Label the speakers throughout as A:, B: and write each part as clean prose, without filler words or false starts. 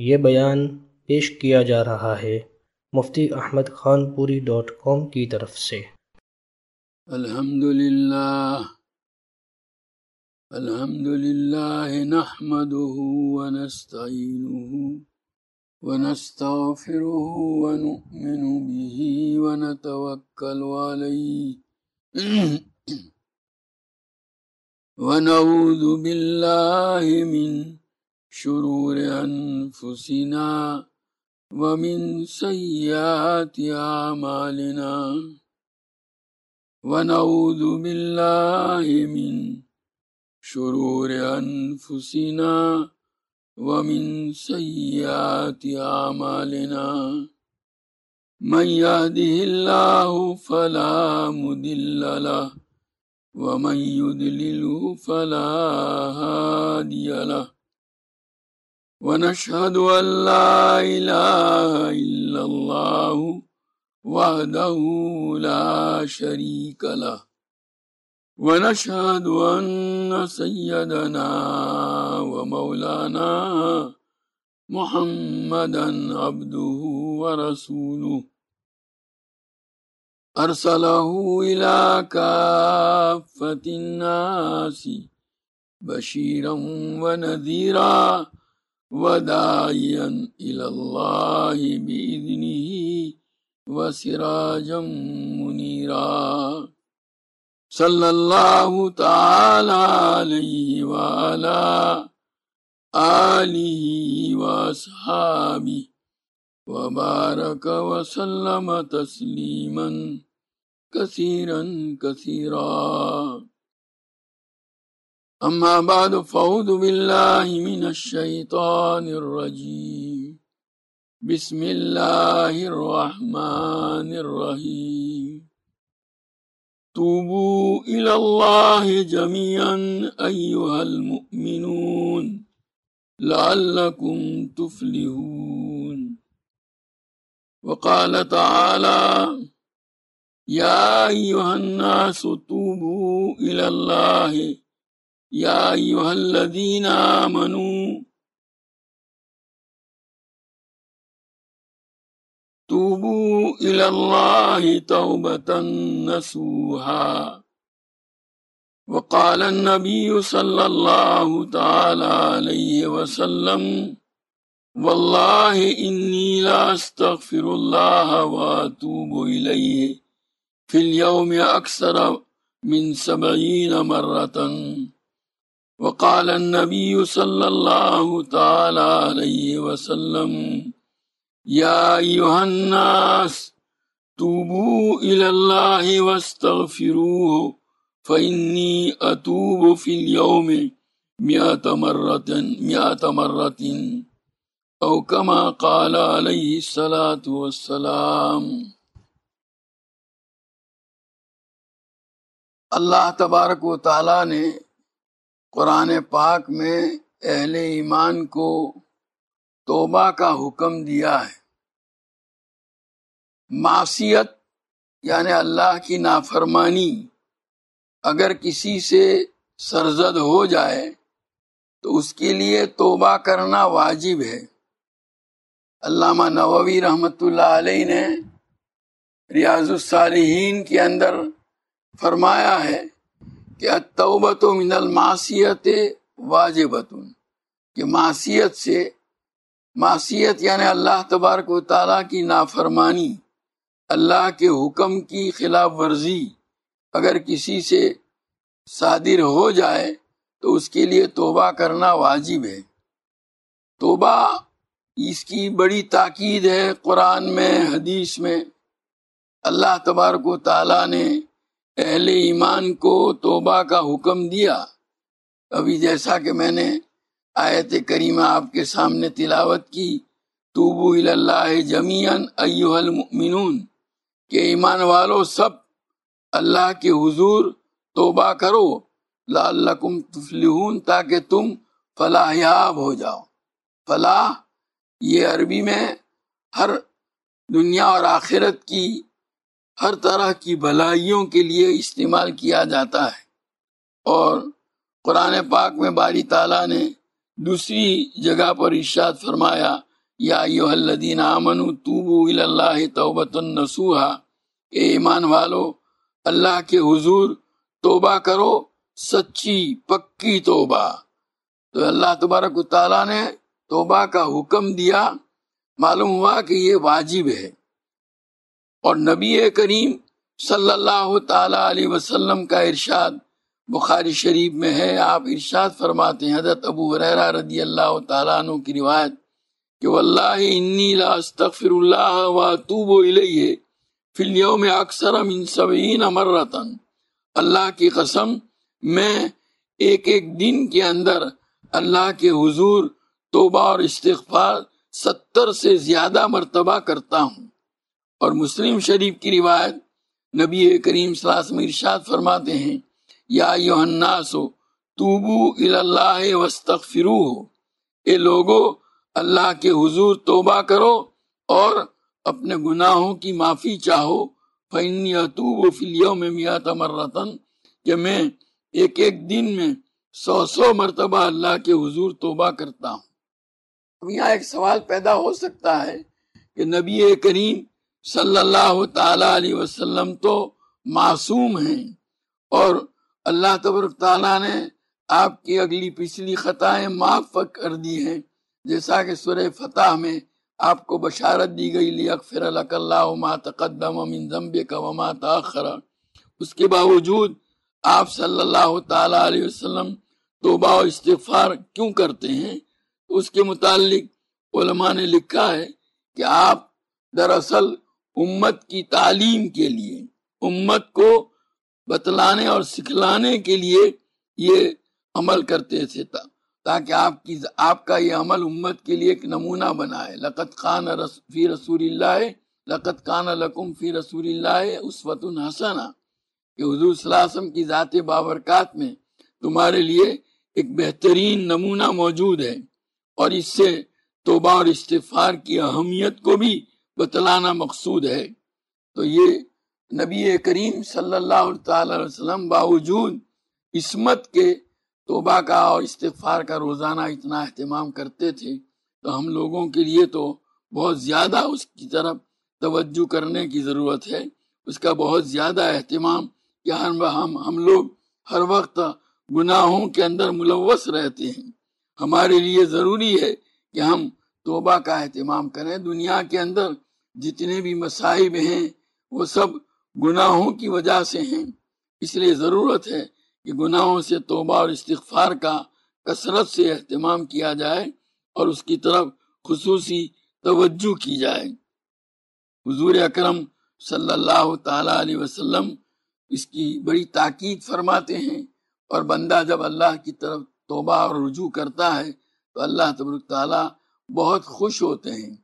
A: یہ بیان پیش کیا جا رہا ہے مفتی احمد خان پوری .com کی طرف سے۔
B: الحمد للہ نحمده ونستعینه ونستغفره ونؤمن به ونتوکل علیہ ونعوذ باللہ من شرور انفسنا ومن سیئات اعمالنا ونعوذ باللہ من شرور انفسنا ومن سیئات اعمالنا من يهده الله فلا مضل له ومن يضلل فلا هادي له ونشهد أن لا إله إلا الله وحده لا شريك له ونشهد أن سيدنا ومولانا محمدا عبده ورسوله أرسله إلى كافة الناس بشيرا ونذيرا وداعيا إلى الله بإذنه وسراجا منيرا صلى الله تعالى عليه وعلى آله وأصحابه وبارك وسلم تسليما كثيرا كثيرا أما بعد فأعوذ بالله من الشيطان الرجيم بسم الله الرحمن الرحيم توبوا إلى الله جميعا أيها المؤمنون لعلكم تفلحون وقال تعالى يا أيها الناس توبوا إلى الله يا أيها الذين آمنوا توبوا إلى الله توبة نصوحا وقال النبي صلى الله تعالى عليه وسلم والله إني لا أستغفر الله وأتوب إليه في اليوم أكثر من 70 مرة وقال النبي صلى الله تعالى عليه وسلم يا أيها الناس توبوا إلى الله واستغفروه فإني أتوب في اليوم 100 مرة أو كما قال عليه الصلاة والسلام۔ اللہ تبارک و تعالیٰ نے قرآن پاک میں اہل ایمان کو توبہ کا حکم دیا ہے۔ معصیت یعنی اللہ کی نافرمانی اگر کسی سے سرزد ہو جائے تو اس کے لیے توبہ کرنا واجب ہے۔ علامہ نووی رحمۃ اللہ علیہ نے ریاض الصالحین کے اندر فرمایا ہے کہ التوبۃ من المعصیت واجبۃ، کہ معصیت یعنی اللہ تبارک و تعالیٰ کی نافرمانی، اللہ کے حکم کی خلاف ورزی اگر کسی سے صادر ہو جائے تو اس کے لیے توبہ کرنا واجب ہے۔ توبہ اس کی بڑی تاکید ہے، قرآن میں حدیث میں اللہ تبارک و تعالیٰ نے اہل ایمان کو توبہ کا حکم دیا۔ ابھی جیسا کہ میں نے آیت کریمہ آپ کے سامنے تلاوت کی، توبوا الی اللہ جمیعا ایھا المؤمنون، کہ ایمان والو سب اللہ کے حضور توبہ کرو، لعلکم تفلحون، تاکہ تم فلاح یاب ہو جاؤ۔ فلاح یہ عربی میں ہر دنیا اور آخرت کی ہر طرح کی بھلائیوں کے لیے استعمال کیا جاتا ہے۔ اور قرآن پاک میں باری تعالیٰ نے دوسری جگہ پر ارشاد فرمایا یا ایھا الذین آمنوا توبوا الی اللہ توبۃ نصوحا، اے ایمان والو اللہ کے حضور توبہ کرو، سچی پکی توبہ۔ تو اللہ تبارک و تعالیٰ نے توبہ کا حکم دیا، معلوم ہوا کہ یہ واجب ہے۔ اور نبی کریم صلی اللہ تعالی علیہ وسلم کا ارشاد بخاری شریف میں ہے، آپ ارشاد فرماتے ہیں، حضرت ابو ہریرہ رضی اللہ تعالیٰ عنہ کی روایت، کہ واللہ انی لا استغفر اللہ واتوب الیہ فی الیوم اکثر من 70 مرۃ، اللہ کی قسم میں ایک ایک دن کے اندر اللہ کے حضور توبہ اور استغفار 70 سے زیادہ مرتبہ کرتا ہوں۔ اور مسلم شریف کی روایت نبی کریم صلی اللہ علیہ وسلم ارشاد فرماتے ہیں، یا ایھا الناس توبوا الی اللہ واستغفروہ، اے لوگو اللہ کے حضور توبہ کرو اور اپنے گناہوں کی معافی چاہو، فإنی اتوب فی الیوم 100 مرۃ، کہ میں ایک ایک دن میں 100 مرتبہ اللہ کے حضور توبہ کرتا ہوں۔ اب یہاں ایک سوال پیدا ہو سکتا ہے کہ نبی کریم صلی اللہ تعالی علیہ وسلم تو معصوم ہیں، اور اللہ تبارک تعالیٰ نے آپ کی اگلی پچھلی خطائیں معاف کر دی ہیں، جیسا کہ سورہ فتح میں آپ کو بشارت دی گئی، لیغفر لک اللہ ما تقدم من ذنبک وما تاخر۔ اس کے باوجود آپ صلی اللہ تعالی علیہ وسلم توبہ و استغفار کیوں کرتے ہیں؟ اس کے متعلق علماء نے لکھا ہے کہ آپ دراصل امت کی تعلیم کے لیے، امت کو بتلانے اور سکھلانے کے لیے یہ عمل کرتے تھے، تاکہ آپ کا یہ عمل امت کے لیے ایک نمونہ بنائے۔ لقد کان فی رسول لکم فی رسول اللہ اسوۃ حسنہ، کہ حضور صلی اللہ علیہ وسلم کی ذات بابرکات میں تمہارے لیے ایک بہترین نمونہ موجود ہے، اور اس سے توبہ اور استغفار کی اہمیت کو بھی بتلانا مقصود ہے۔ تو یہ نبی کریم صلی اللہ تعالی علیہ وسلم باوجود عصمت کے توبہ کا اور استغفار کا روزانہ اتنا اہتمام کرتے تھے، تو ہم لوگوں کے لیے تو بہت زیادہ اس کی طرف توجہ کرنے کی ضرورت ہے، اس کا بہت زیادہ اہتمام، کہ ہم لوگ ہر وقت گناہوں کے اندر ملوث رہتے ہیں۔ ہمارے لیے ضروری ہے کہ ہم توبہ کا اہتمام کریں۔ دنیا کے اندر جتنے بھی مصائب ہیں وہ سب گناہوں کی وجہ سے ہیں، اس لیے ضرورت ہے کہ گناہوں سے توبہ اور استغفار کا کثرت سے اہتمام کیا جائے اور اس کی طرف خصوصی توجہ کی جائے۔ حضور اکرم صلی اللہ تعالی علیہ وسلم اس کی بڑی تاکید فرماتے ہیں، اور بندہ جب اللہ کی طرف توبہ اور رجوع کرتا ہے تو اللہ تبارک تعالیٰ بہت خوش ہوتے ہیں۔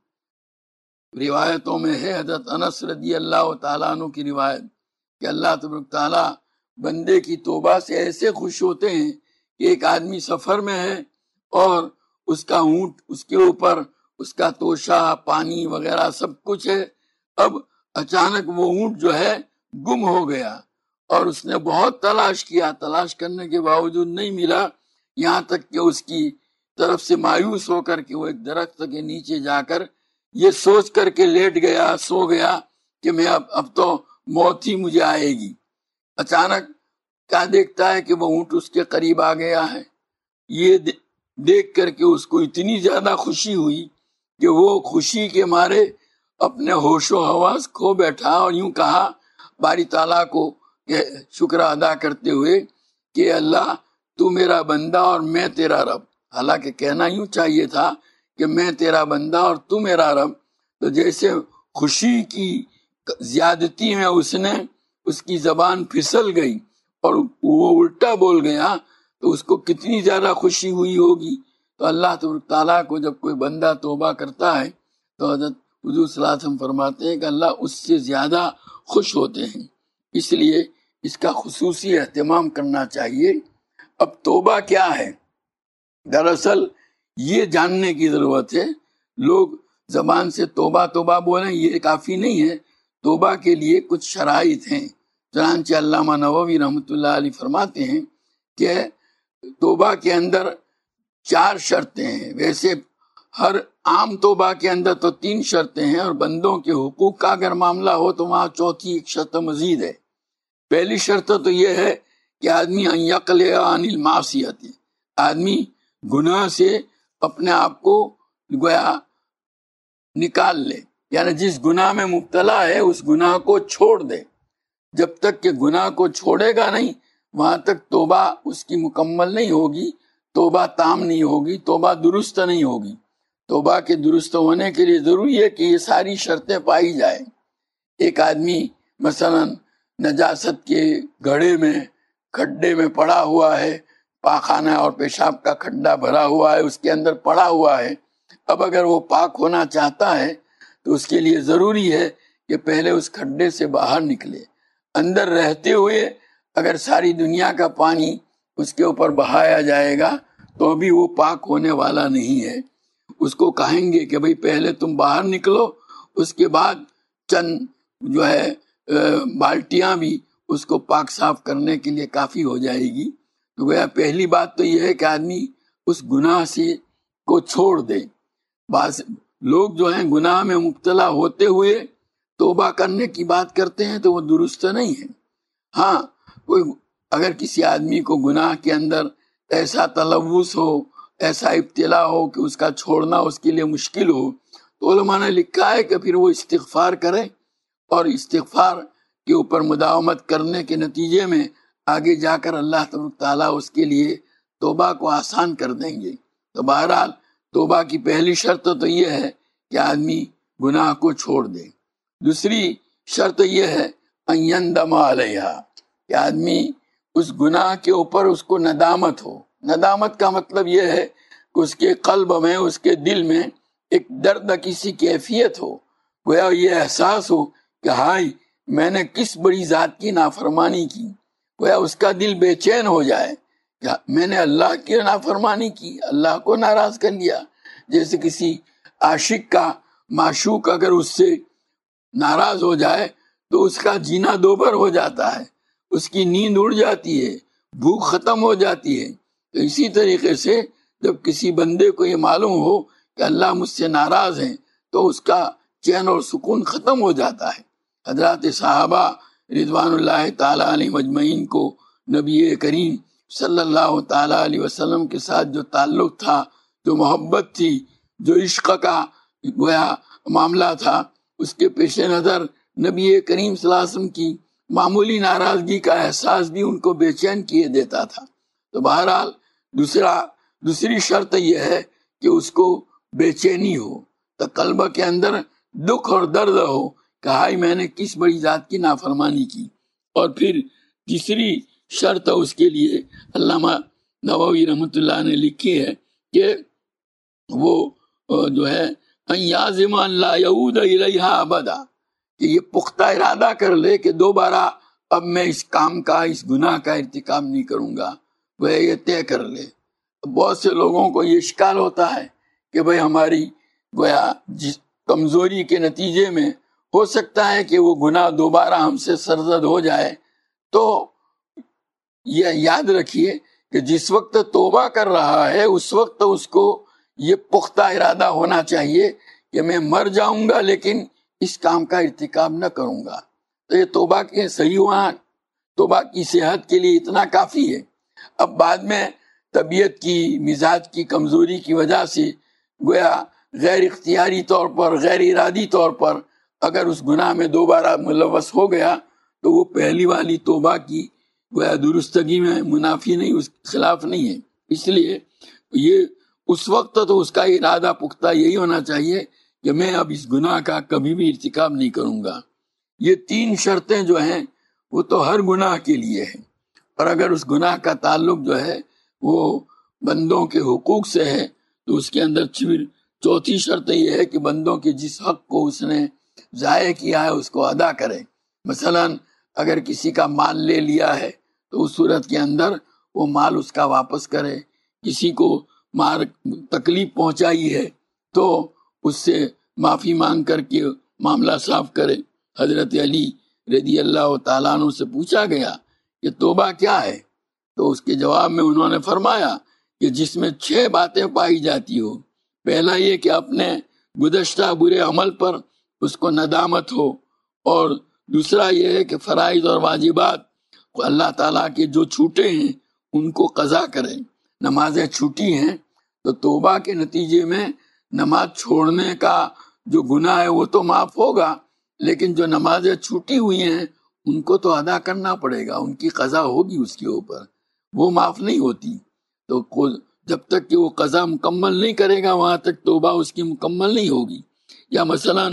B: روایتوں میں ہے، حضرت انس رضی اللہ تعالیٰ عنہ کی روایت، کہ اللہ تبارک تعالیٰ بندے کی توبہ سے ایسے خوش ہوتے ہیں کہ ایک آدمی سفر میں ہے اور اس کا اونٹ اس کے اوپر، اس کا توشہ، پانی وغیرہ سب کچھ ہے، اب اچانک وہ اونٹ جو ہے گم ہو گیا، اور اس نے بہت تلاش کیا، تلاش کرنے کے باوجود نہیں ملا، یہاں تک کہ اس کی طرف سے مایوس ہو کر کے وہ ایک درخت کے نیچے جا کر یہ سوچ کر کے لیٹ گیا، سو گیا کہ میں اب تو موت ہی مجھے آئے گی۔ اچانک کیا دیکھتا ہے کہ وہ اونٹ اس کے قریب آ گیا ہے۔ یہ دیکھ کر کے اس کو اتنی زیادہ خوشی ہوئی کہ وہ خوشی کے مارے اپنے ہوش و حواس کھو بیٹھا، اور یوں کہا باری تعالیٰ کو شکر ادا کرتے ہوئے کہ اللہ تو میرا بندہ اور میں تیرا رب۔ حالانکہ کہنا یوں چاہیے تھا کہ میں تیرا بندہ اور تو میرا رب۔ تو جیسے خوشی کی زیادتی میں اس کی زبان پھسل گئی اور وہ الٹا بول گیا، تو اس کو کتنی زیادہ خوشی ہوئی ہوگی۔ تو اللہ تعالیٰ کو جب کوئی بندہ توبہ کرتا ہے تو حضرت حضور صلی اللہ علیہ وسلم فرماتے ہیں کہ اللہ اس سے زیادہ خوش ہوتے ہیں، اس لیے اس کا خصوصی اہتمام کرنا چاہیے۔ اب توبہ کیا ہے؟ دراصل یہ جاننے کی ضرورت ہے۔ لوگ زبان سے توبہ توبہ بولیں، یہ کافی نہیں ہے، توبہ کے لیے کچھ شرائط ہیں۔ چنانچہ علامہ نووی رحمۃ اللہ علیہ فرماتے ہیں کہ توبہ کے اندر 4 شرطیں ہیں۔ ویسے ہر عام توبہ کے اندر تو 3 شرطیں ہیں، اور بندوں کے حقوق کا اگر معاملہ ہو تو وہاں چوتھی ایک شرط مزید ہے۔ پہلی شرط تو یہ ہے کہ آدمی ان یقلع عن المعصیت، آدمی گناہ سے اپنے آپ کو گویا نکال لے، یعنی جس گناہ میں مبتلا ہے اس گناہ کو چھوڑ دے۔ جب تک کہ گناہ کو چھوڑے گا نہیں وہاں تک توبہ اس کی مکمل نہیں ہوگی، توبہ تام نہیں ہوگی، توبہ درست نہیں ہوگی۔ توبہ کے درست ہونے کے لیے ضروری ہے کہ یہ ساری شرطیں پائی جائیں۔ ایک آدمی مثلا نجاست کے گڑھے میں کھڈے میں پڑا ہوا ہے، پاخانہ اور پیشاب کا کھڈا بھرا ہوا ہے، اس کے اندر پڑا ہوا ہے، اب اگر وہ پاک ہونا چاہتا ہے تو اس کے لیے ضروری ہے کہ پہلے اس کھڈے سے باہر نکلے۔ اندر رہتے ہوئے اگر ساری دنیا کا پانی اس کے اوپر بہایا جائے گا تو بھی وہ پاک ہونے والا نہیں ہے۔ اس کو کہیں گے کہ بھئی پہلے تم باہر نکلو، اس کے بعد چند جو ہے بالٹیاں بھی اس کو پاک صاف کرنے کے لیے کافی ہو جائے گی۔ تو گویا پہلی بات تو یہ ہے کہ آدمی اس گناہ سے کو چھوڑ دے۔ بعض لوگ جو ہیں گناہ میں مبتلا ہوتے ہوئے توبہ کرنے کی بات کرتے ہیں تو وہ درست نہیں ہے۔ ہاں، کوئی اگر کسی آدمی کو گناہ کے اندر ایسا تلوث ہو، ایسا ابتلا ہو کہ اس کا چھوڑنا اس کے لیے مشکل ہو، تو علماء نے لکھا ہے کہ پھر وہ استغفار کرے، اور استغفار کے اوپر مداومت کرنے کے نتیجے میں آگے جا کر اللہ تبارک تعالیٰ اس کے لیے توبہ کو آسان کر دیں گے۔ تو بہرحال توبہ کی پہلی شرط تو یہ ہے کہ آدمی گناہ کو چھوڑ دے۔ دوسری شرط یہ ہے ان یندم علیہا، کہ آدمی اس گناہ کے اوپر اس کو ندامت ہو۔ ندامت کا مطلب یہ ہے کہ اس کے قلب میں، اس کے دل میں ایک درد کسی کیفیت ہو، گویا یہ احساس ہو کہ ہائے میں نے کس بڑی ذات کی نافرمانی کی، گویا اس کا دل بے چین ہو جائے کہ میں نے اللہ کی نافرمانی کی، اللہ کو ناراض کر لیا۔ جیسے کسی عاشق کا معشوق اگر اس سے ناراض ہو جائے تو اس کا جینا دوبر ہو جاتا ہے، اس کی نیند اڑ جاتی ہے، بھوک ختم ہو جاتی ہے۔ تو اسی طریقے سے جب کسی بندے کو یہ معلوم ہو کہ اللہ مجھ سے ناراض ہے تو اس کا چین اور سکون ختم ہو جاتا ہے۔ حضرات صحابہ رضوان اللہ تعالیٰ علیہ مجمعین کو نبی کریم صلی اللہ تعالیٰ علیہ وسلم کے ساتھ جو تعلق تھا، جو محبت تھی، جو عشق کا گویا معاملہ تھا، اس کے پیش نظر نبی کریم صلی اللہ علیہ وسلم کی معمولی ناراضگی کا احساس بھی ان کو بے چین کیے دیتا تھا۔ تو بہرحال دوسری شرط یہ ہے کہ اس کو بے چینی ہو، تو قلب کے اندر دکھ اور درد ہو کہ ہائی میں نے کس بڑی ذات کی نافرمانی کی۔ اور پھر تیسری شرط اس کے لیے علامہ نووی رحمۃ اللہ نے لکھی ہے کہ وہ جو ہے ان یعزم ان لا یعود الیہا ابدا، کہ یہ پختہ ارادہ کر لے کہ دوبارہ اب میں اس کام کا، اس گناہ کا ارتکاب نہیں کروں گا، وہ یہ طے کر لے۔ بہت سے لوگوں کو یہ اشکال ہوتا ہے کہ بھئی ہماری گویا جس کمزوری کے نتیجے میں ہو سکتا ہے کہ وہ گناہ دوبارہ ہم سے سرزد ہو جائے، تو یہ یاد رکھیے کہ جس وقت توبہ کر رہا ہے اس وقت اس کو یہ پختہ ارادہ ہونا چاہیے کہ میں مر جاؤں گا لیکن اس کام کا ارتکاب نہ کروں گا۔ تو یہ توبہ کے صحیح ہونا، توبہ کی صحت کے لیے اتنا کافی ہے۔ اب بعد میں طبیعت کی، مزاج کی کمزوری کی وجہ سے گویا غیر اختیاری طور پر، غیر ارادی طور پر اگر اس گناہ میں دوبارہ ملوث ہو گیا تو وہ پہلی والی توبہ کی گویا درستگی میں منافی نہیں، اس کے خلاف نہیں ہے۔ اس لیے یہ اس وقت تو اس کا ارادہ پختہ یہی ہونا چاہیے کہ میں اب اس گناہ کا کبھی بھی ارتکاب نہیں کروں گا۔ یہ 3 شرطیں جو ہیں وہ تو ہر گناہ کے لیے ہیں، اور اگر اس گناہ کا تعلق جو ہے وہ بندوں کے حقوق سے ہے تو اس کے اندر پھر چوتھی شرط یہ ہے کہ بندوں کے جس حق کو اس نے ضائع کیا ہے اس کو ادا کرے۔ مثلا اگر کسی کا مال لے لیا ہے تو اس صورت کے اندر وہ مال اس کا واپس کرے، کسی کو تکلیف پہنچائی ہے تو اس سے معافی مانگ کر کے معاملہ صاف کرے۔ حضرت علی رضی اللہ تعالیٰ عنہ سے پوچھا گیا کہ توبہ کیا ہے، تو اس کے جواب میں انہوں نے فرمایا کہ جس میں 6 باتیں پائی جاتی ہو۔ پہلا یہ کہ اپنے گزشتہ برے عمل پر اس کو ندامت ہو، اور دوسرا یہ ہے کہ فرائض اور واجبات اللہ تعالیٰ کے جو چھوٹے ہیں ان کو قضا کرے۔ نمازیں چھوٹی ہیں تو توبہ کے نتیجے میں نماز چھوڑنے کا جو گناہ ہے وہ تو معاف ہوگا، لیکن جو نمازیں چھوٹی ہوئی ہیں ان کو تو ادا کرنا پڑے گا، ان کی قضا ہوگی اس کے اوپر، وہ معاف نہیں ہوتی۔ تو جب تک کہ وہ قضا مکمل نہیں کرے گا وہاں تک توبہ اس کی مکمل نہیں ہوگی۔ یا مثلا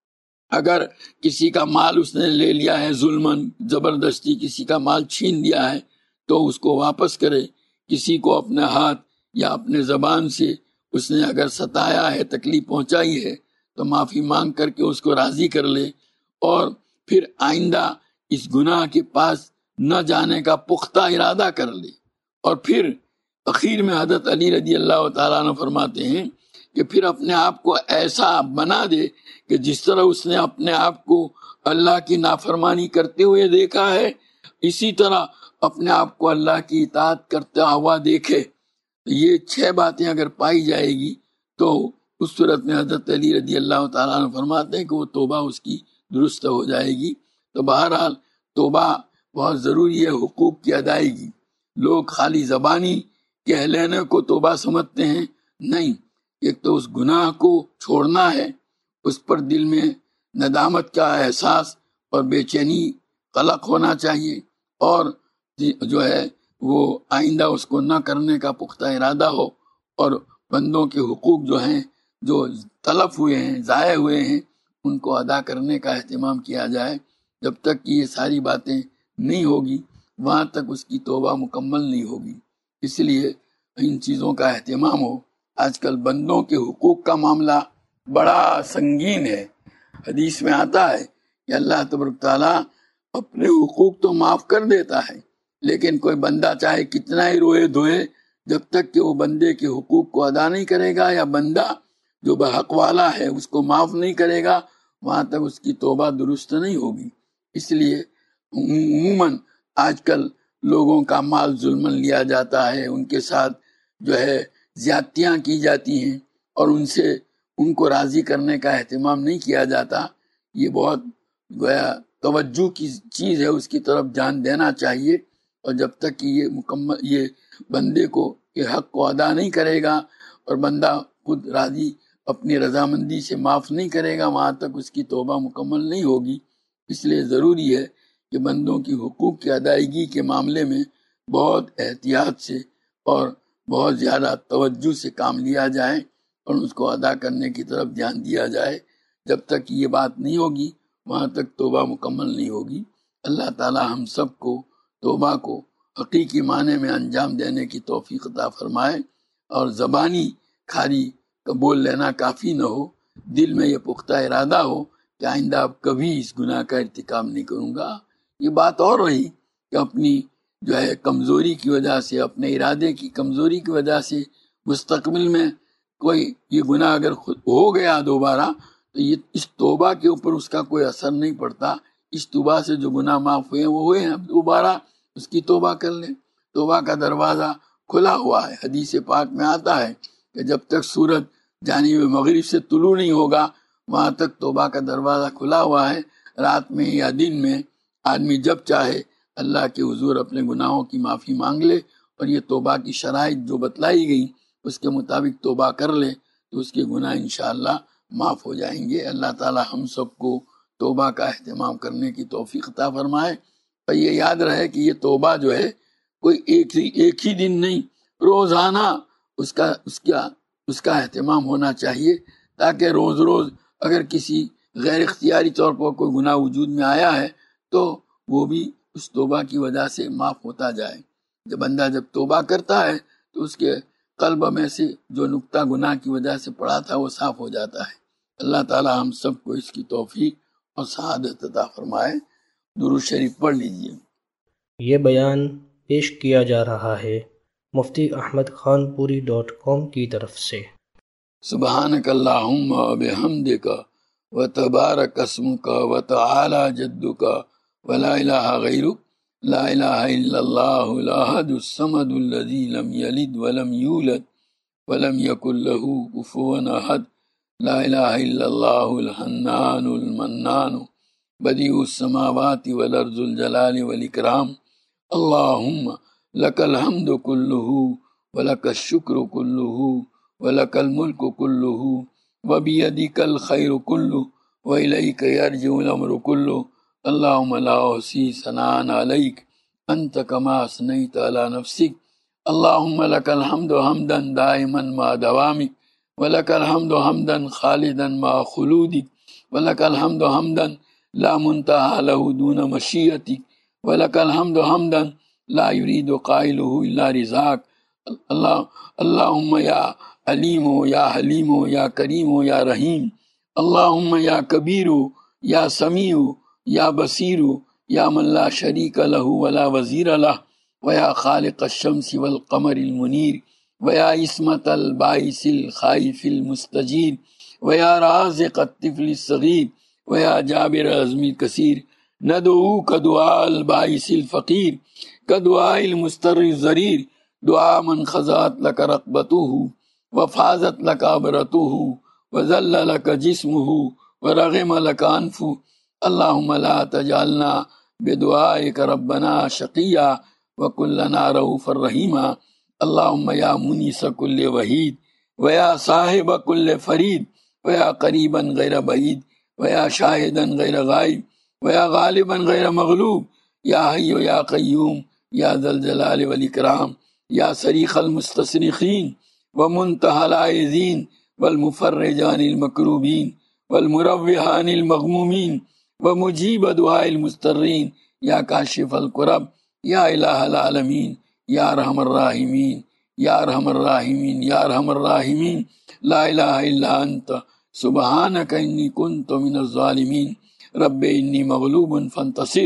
B: اگر کسی کا مال اس نے لے لیا ہے ظلماً، زبردستی کسی کا مال چھین لیا ہے تو اس کو واپس کرے۔ کسی کو اپنے ہاتھ یا اپنے زبان سے اس نے اگر ستایا ہے، تکلیف پہنچائی ہے، تو معافی مانگ کر کے اس کو راضی کر لے، اور پھر آئندہ اس گناہ کے پاس نہ جانے کا پختہ ارادہ کر لے۔ اور پھر اخیر میں حضرت علی رضی اللہ تعالیٰ عنہ فرماتے ہیں کہ پھر اپنے آپ کو ایسا بنا دے کہ جس طرح اس نے اپنے آپ کو اللہ کی نافرمانی کرتے ہوئے دیکھا ہے، اسی طرح اپنے آپ کو اللہ کی اطاعت کرتا ہوا دیکھے۔ یہ 6 باتیں اگر پائی جائے گی تو اس صورت میں حضرت علی رضی اللہ تعالیٰ عنہ فرماتے ہیں کہ وہ توبہ اس کی درست ہو جائے گی۔ تو بہرحال توبہ بہت ضروری ہے، حقوق کی ادائیگی۔ لوگ خالی زبانی کہہ لینے کو توبہ سمجھتے ہیں، نہیں، ایک تو اس گناہ کو چھوڑنا ہے، اس پر دل میں ندامت کا احساس اور بے چینی قلق ہونا چاہیے، اور جو ہے وہ آئندہ اس کو نہ کرنے کا پختہ ارادہ ہو، اور بندوں کے حقوق جو ہیں جو تلف ہوئے ہیں، ضائع ہوئے ہیں، ان کو ادا کرنے کا اہتمام کیا جائے۔ جب تک کہ یہ ساری باتیں نہیں ہوگی وہاں تک اس کی توبہ مکمل نہیں ہوگی۔ اس لیے ان چیزوں کا اہتمام ہو۔ آج کل بندوں کے حقوق کا معاملہ بڑا سنگین ہے۔ حدیث میں آتا ہے کہ اللہ تبارک تعالیٰ اپنے حقوق تو معاف کر دیتا ہے، لیکن کوئی بندہ چاہے کتنا ہی روئے دھوئے، جب تک کہ وہ بندے کے حقوق کو ادا نہیں کرے گا یا بندہ جو بحق والا ہے اس کو معاف نہیں کرے گا، وہاں تک اس کی توبہ درست نہیں ہوگی۔ اس لیے عموماً آج کل لوگوں کا مال ظلماً لیا جاتا ہے، ان کے ساتھ جو ہے زیادتیاں کی جاتی ہیں، اور ان کو راضی کرنے کا اہتمام نہیں کیا جاتا۔ یہ بہت گویا توجہ کی چیز ہے، اس کی طرف دھیان دینا چاہیے۔ اور جب تک کہ یہ بندے کو یہ حق کو ادا نہیں کرے گا اور بندہ خود راضی اپنی رضامندی سے معاف نہیں کرے گا، وہاں تک اس کی توبہ مکمل نہیں ہوگی۔ اس لیے ضروری ہے کہ بندوں کی حقوق کی ادائیگی کے معاملے میں بہت احتیاط سے اور بہت زیادہ توجہ سے کام لیا جائے اور اس کو ادا کرنے کی طرف دھیان دیا جائے۔ جب تک یہ بات نہیں ہوگی وہاں تک توبہ مکمل نہیں ہوگی۔ اللہ تعالی ہم سب کو توبہ کو حقیقی معنی میں انجام دینے کی توفیق عطا فرمائے، اور زبانی خالی بول لینا کافی نہ ہو، دل میں یہ پختہ ارادہ ہو کہ آئندہ اب کبھی اس گناہ کا ارتکاب نہیں کروں گا۔ یہ بات اور رہی کہ اپنی جو ہے کمزوری کی وجہ سے، اپنے ارادے کی کمزوری کی وجہ سے مستقبل میں کوئی یہ گناہ اگر ہو گیا دوبارہ تو یہ اس توبہ کے اوپر اس کا کوئی اثر نہیں پڑتا۔ اس توبہ سے جو گناہ معاف ہوئے وہ ہوئے ہیں، اب دوبارہ اس کی توبہ کر لیں۔ توبہ کا دروازہ کھلا ہوا ہے۔ حدیث پاک میں آتا ہے کہ جب تک سورج جانب مغرب سے طلوع نہیں ہوگا وہاں تک توبہ کا دروازہ کھلا ہوا ہے۔ رات میں یا دن میں آدمی جب چاہے اللہ کے حضور اپنے گناہوں کی معافی مانگ لے، اور یہ توبہ کی شرائط جو بتلائی گئی اس کے مطابق توبہ کر لے تو اس کے گناہ انشاءاللہ معاف ہو جائیں گے۔ اللہ تعالی ہم سب کو توبہ کا اہتمام کرنے کی توفیق عطا فرمائے۔ اور یہ یاد رہے کہ یہ توبہ جو ہے کوئی ایک ہی دن نہیں، روزانہ اس کا اہتمام ہونا چاہیے، تاکہ روز روز اگر کسی غیر اختیاری طور پر کوئی گناہ وجود میں آیا ہے تو وہ بھی اس توبہ کی وجہ سے معاف ہوتا جائے۔ جب بندہ جب توبہ کرتا ہے تو اس کے قلب میں سے جو نقطہ گناہ کی وجہ سے پڑا تھا وہ صاف ہو جاتا ہے۔ اللہ تعالی ہم سب کو اس کی توفیق اور سعادت عطا فرمائے۔ درود شریف پڑھ لیجئے۔
A: یہ بیان پیش کیا جا رہا ہے مفتی احمد خان پوری .com کی طرف سے۔
B: سبحانک اللہم و بحمدک و تبارک اسمک و تعالی جدک و لا الہ غیرک لا الہ الا اللہ الاحد الصمد الذی لم یلد ولم یولد ولم يكن له كفوا أحد. لا إله إلا الله الحنان المنان بديع السماوات والأرض ذو الجلال والإكرام. اللهم لك الحمد كله ولك الشكر كله ولك الملك كله وبيدك الخير كله وإليك يرجع الأمر كله. اللهم لا أحصي ثناء عليك أنت كما أثنيت على نفسك. اللهم لك الحمد حمدا دائما مع دوامك ولك الحمد حمدا خالدا مع خلودك ولك الحمد حمدا لا منتهى له دون مشيئتك ولك الحمد حمدا لا يريد قائله إلا رضاك. اللهم يا عليم يا حليم يا كريم يا رحيم. اللهم يا كبير يا سميع يا بصير يا من لا شريك له ولا وزير له ويا خالق الشمس والقمر المنير ويا عصمة البائس الخائف المستجير ويا رازق الطفل الصغير ويا جابر العزم الكثير. ندعوك دعاء البائس الفقير كدعاء المستر الضرير، دعاء من خضعت لك رقبته وفازت لك عبرته وذل لك جسمه ورغم لك أنفه. اللهم لا تجعلنا بدعائك ربنا شقيا وكن لنا رؤوفا رحيما. اللهم يا منيس كل وحيد ويا صاحب كل فريد ويا قريبا غير بعيد ويا شاهدا غير غائب ويا غالبا غير مغلوب يا حي يا قيوم يا ذا الجلال والإكرام يا صريخ المستصرخين ومنتهى العائذين والمفرج عن المكروبين والمروح عن المغمومين ومجيب دعاء المضطرين يا كاشف الكرب يا إله العالمين يا أرحم الراحمين يا أرحم الراحمين يا أرحم الراحمين. لا إله إلا أنت سبحانك إني كنت من الظالمين. رب إني مغلوب فانتصر.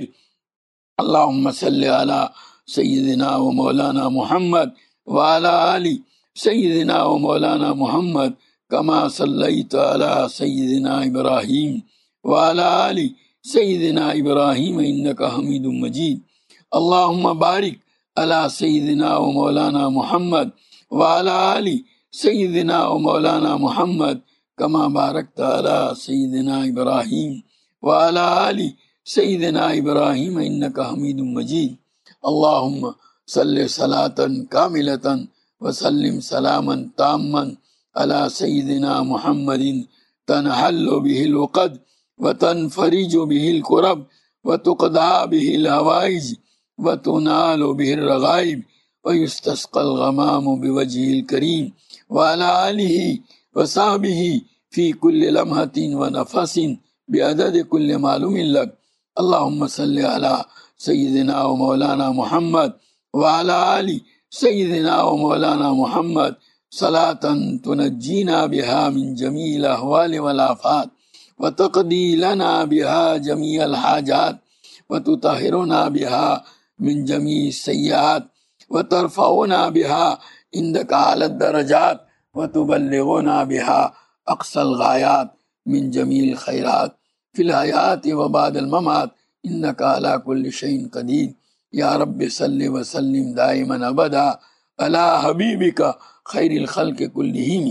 B: اللهم صل على سيدنا ومولانا محمد وعلى آل سيدنا ومولانا محمد كما صليت على سيدنا إبراهيم وعلى آل سيدنا إبراهيم إنك حميد مجيد. اللهم بارك على سيدنا ومولانا محمد وعلى آل سيدنا ومولانا محمد كما باركت على سيدنا إبراهيم وعلى آل سيدنا إبراهيم إنك حميد مجيد. اللهم صل صلاة كاملة وسلم سلاما تاما على سيدنا محمد تنحل به العقد وتنفرج به الكرب وتقضى به الهوائج وتنال به الرغائب ويستسقى الغمام بوجهه الكريم وعلى آله وصحبه في كل لمحة ونفس بعدد كل معلوم لك. اللهم صل على سيدنا ومولانا محمد وعلى آل سيدنا ومولانا محمد صلاة تنجينا بها من جميع الأهوال والآفات وتقضي لنا بها جميع الحاجات وتطهرنا بها من جميع السيئات وترفعنا بها عندك أعلى الدرجات وتبلغنا بها أقصى الغايات من جميع الخيرات في الحياة وبعد الممات إنك على كل شيء قدير. يا رب صل وسلم دائما أبدا على حبيبك خير الخلق كلهم.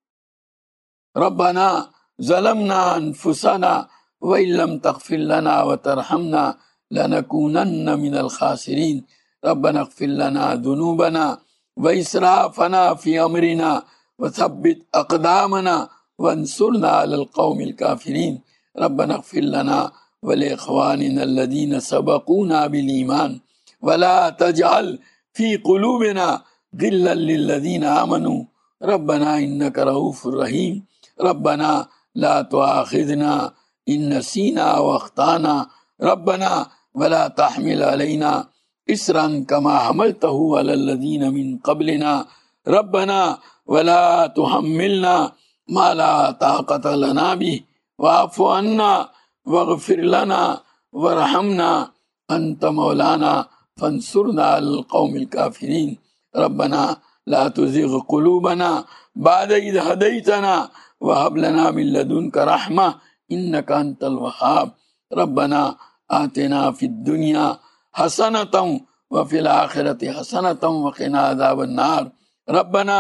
B: ربنا ظلمنا أنفسنا وإن لم تغفر لنا وترحمنا لنكونن من الخاسرين. ربنا اغفر لنا ذنوبنا وإسرافنا في أمرنا وثبت أقدامنا وانصرنا على القوم الكافرين. ربنا اغفر لنا ولإخواننا الذين سبقونا بالإيمان ولا تجعل في قلوبنا غلا للذين آمنوا ربنا إنك رؤوف رحيم. ربنا لا تؤاخذنا إن نسينا وأخطأنا ربنا ولا تحمل علينا إسرا كما حملته على الذين من قبلنا ربنا ولا تحملنا ما لا طاقة لنا به واعف عنا واغفر لنا وارحمنا أنت مولانا فانصرنا على القوم الكافرين. ربنا لا تزغ قلوبنا بعد إذ هديتنا وهب لنا من لدنك رحمة إنك أنت الوهاب. ربنا آتنا في الدنيا حسنة وفي الآخرة حسنة وقنا عذاب النار. ربنا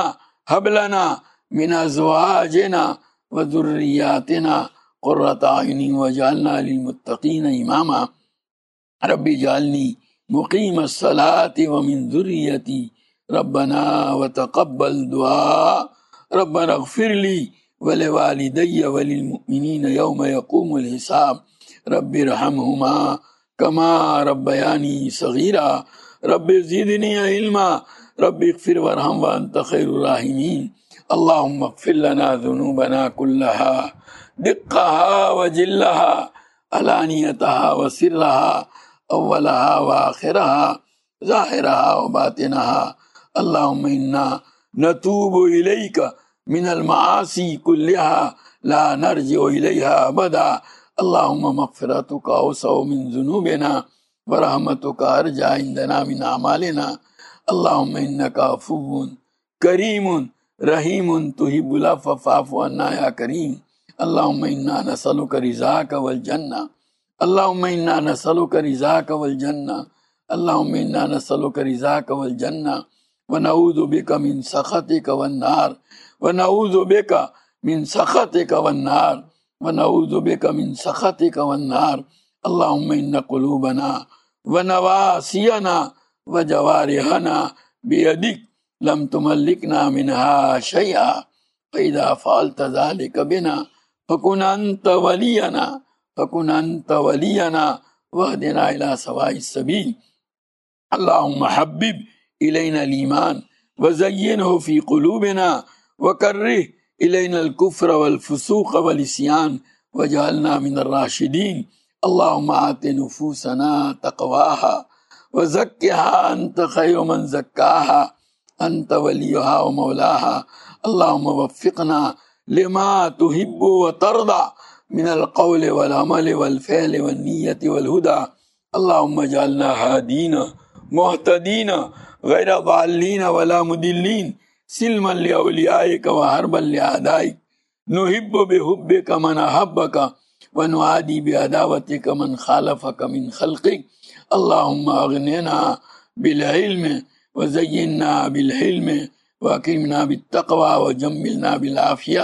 B: هب لنا من ازواجنا وذرياتنا قرة اعین واجعلنا للمتقین اماما رب اجعلنی مقیم الصلاة ومن ذریتی ربنا وتقبل دعاء ربنا اغفر لی ولوالدی وللمؤمنین یوم یقوم الحساب رب ارحمہما کما ربیانی صغیرا رب زدنی علما رب اغفر وارحم وانت خیر الراحمین اللهم اغفر لنا ذنوبنا كلها دقها وجلها علانيتها وسرها اولها واخرها ظاهرها وباطنها اللهم انا نتوب اليك من المعاصي كلها لا نرجع اليها ابدا اللهم مغفرتك اوسع من ذنوبنا ورحمتك ارجى عندنا من اعمالنا اللهم انك عفو کریم رحیم تحب العفو فاعف عنا یا کریم اللهم انا نسألك رضاك والجنة اللهم انا نسألك رضاك والجنة اللهم انا نسألك رضاك والجنة ونعوذ بك من سخطك والنار ونعوذ بك من سخطك والنار ونعوذ بك من سخطك والنار اللهم ان قلوبنا ونواسينا وجوارحنا بيدك لم تملكنا منها شيئا فإذا فعلت ذلك بنا فكن أنت ولينا واهدنا إلى سواء السبيل اللهم حبب إلينا الإيمان وزينه في قلوبنا وكره إلينا الكفر والفسوق والعصيان واجعلنا من الراشدين اللهم آت نفوسنا تقواها وزكها أنت خير من زكاها أنت وليها ومولاها اللهم وفقنا لما تحب وترضى من القول والعمل والفعل والنية والهدى اللهم اجعلنا هادين مهتدين غير ضالين ولا مضلين سلما لأوليائك وحربا لأعدائك نحب بحبك من أحبك ونعادي بعداوتك من خالفك من خلقك اللهم أغننا بالعلم وزينا بالحلم واكرمنا بالتقوى وجملنا بالعافية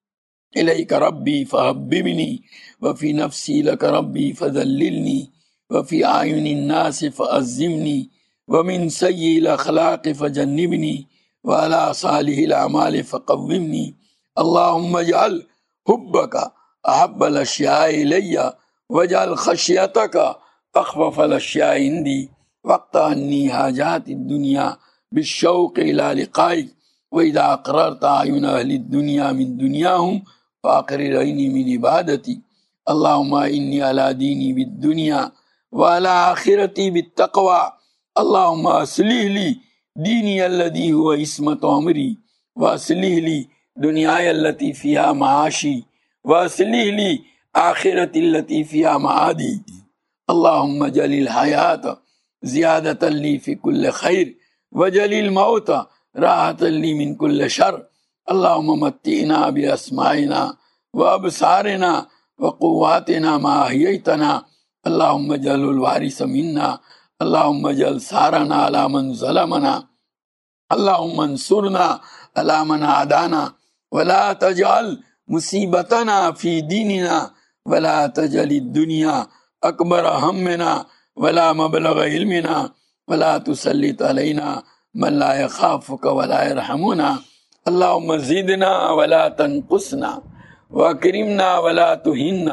B: إليك ربي فحببني وفي نفسي لك ربي فذللني وفي أعين الناس فأزمني ومن سيء الأخلاق فجنبني وعلى صالح الأعمال فقومني اللهم اجعل حبك أحب الأشياء إلي واجعل خشيتك أخفف الأشياء عندي واقطع عني حاجات الدنيا بالشوق إلى لقائك وإذا أقررت أعين أهل الدنيا من دنياهم فأقرر عيني من عبادتي اللهم إني على ديني بالدنيا وعلى آخرتي بالتقوى اللهم أصلح لي ديني الذي هو عصمة عمري وأصلح لي دنياي التي فيها معاشي وأصلح لي آخرتي التي فيها معادي اللهم اجعل الحياة زيادة لي في كل خير وجل الموت راحة لي من كل شر اللهم متئنا بأسمائنا وأبصارنا وقواتنا ما أحييتنا اللهم اجعل الوارث منا اللهم اجعل ثارنا على من ظلمنا اللهم انصرنا على من عادانا ولا تجعل مصيبتنا في ديننا ولا تجعل الدنيا أكبر همنا ولا مبلغ علمنا ولا تسلط علينا من لا يخافك ولا يرحمنا اللهم زدنا ولا تنقصنا واكرمنا ولا تهنا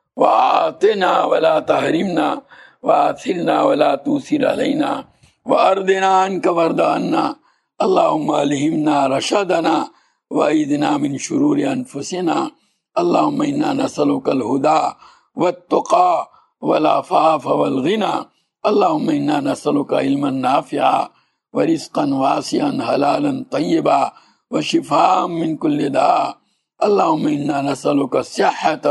B: وآتنا ولا تحرمنا وآثرنا ولا تؤثر علينا وأرضنا عنك وارض عنا اللهم ألهمنا رشدنا وأعذنا من شرور أنفسنا اللهم إنا نسألك الهدى والتقى والعفاف والغنى اللهم إنا نسألك علما نافعا ورزقا واسعا حلالا طيبا وشفاء من كل داء اللهم إنا نسألك الصحة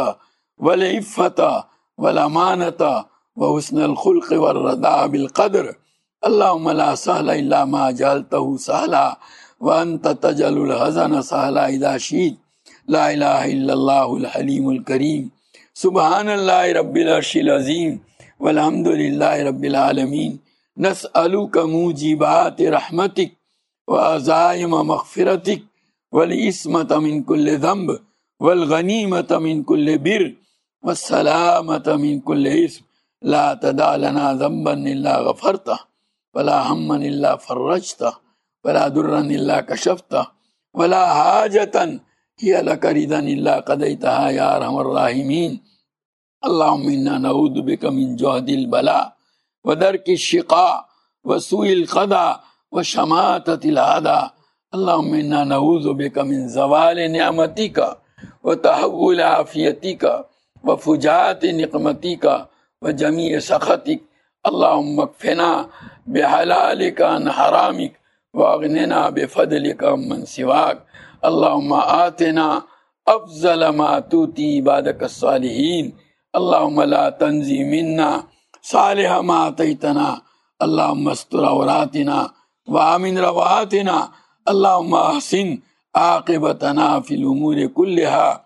B: والعفة والأمانة وحسن الخلق والرضا بالقدر اللهم لا سهل إلا ما جعلته سهلا وأنت تجعل الحزن سهلا إذا شئت لا إله إلا الله الحليم الكريم سبحان الله رب العرش العظيم والحمد لله رب العالمين نسألك موجبات رحمتك وعزائم مغفرتك والعصمة من كل ذنب والغنيمة من كل بر والسلامة من كل إثم لا تدع لنا ذنبا إلا غفرته ولا هما إلا فرجته ولا ضرا إلا كشفته ولا حاجة هي لك رضا إلا قضيتها يا أرحم الراحمين. اللهم إنا نعوذ بك من جهد البلاء ودرك الشقاء وسوء القضاء وشماتة الأعداء. اللهم إنا نعوذ بك من زوال نعمتك وتحول عافيتك وفجاءة نقمتك وجميع سخطك. اللهم اكفنا بحلالك عن حرامك واغننا بفضلك عمن سواك. اللهم آتنا أفضل ما تؤتي عبادك الصالحين. اللهم لا تنزع منا صالح ما آتيتنا. اللهم استر عوراتنا وآمن رواتنا. اللهم أحسن عاقبتنا في الأمور كلها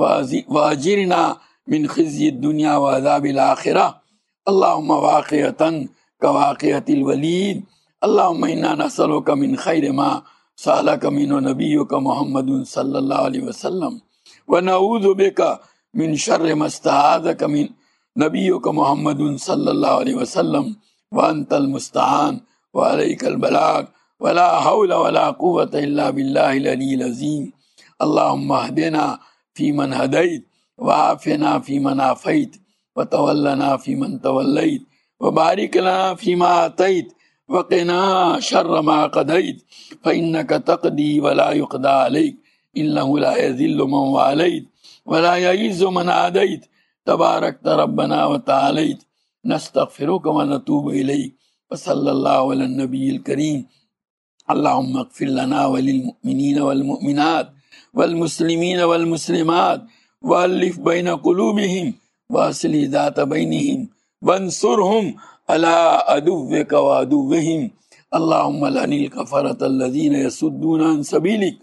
B: وأجرنا من خزي الدنيا وعذاب الآخرة. اللهم واقعة كواقعة الوليد. اللهم إنا نسألك من خير ما سألك منه نبيك محمد صلى الله عليه وسلم ونعوذ بك من شر ما استعاذك من نبيك محمد صلى الله عليه وسلم وأنت المستعان وعليك البلاغ ولا حول ولا قوة إلا بالله العلي العظيم. اللهم اهدنا فيمن هديت وعافنا فيمن عافيت وتولنا فيمن توليت وبارك لنا فيما آتيت وقنا شر ما قضيت فإنك تقضي ولا يقضى عليك إنه لا يذل من واليت ولا يعز من عاديت تباركت ربنا وتعاليت. نستغفرك ونتوب إليك وصلى الله على النبي الكريم. اللهم اغفر لنا وللمؤمنين والمؤمنات والمسلمين والمسلمات وألف بين قلوبهم واصلح ذات بينهم وانصرهم على عدوك وعدوهم. اللهم لعن الكفرة الذين يصدون عن سبيلك